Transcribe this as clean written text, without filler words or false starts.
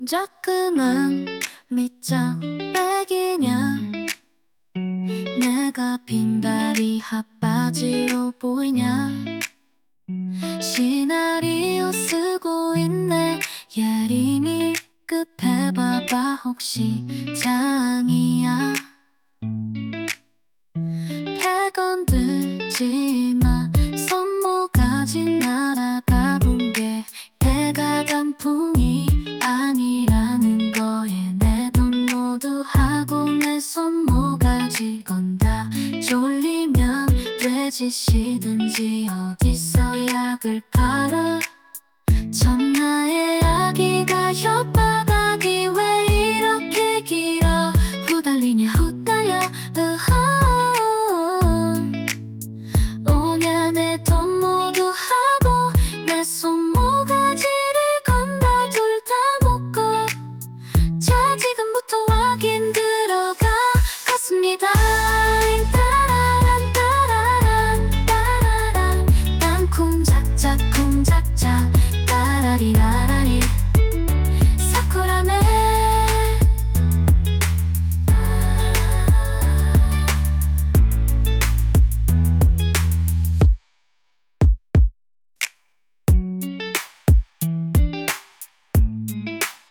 자꾸만 밑장 빼기냐. 내가 빈다리 핫바지로 보이냐. 시나리오 쓰고 있네. 예림이 급해봐봐 혹시 장이야. 배 건들지마. 손모가지 날아가 본 게 배가 단풍이 아니라는 거에 내 돈 모두 하고 내 손모가지 건다. 졸리면 돼지시든지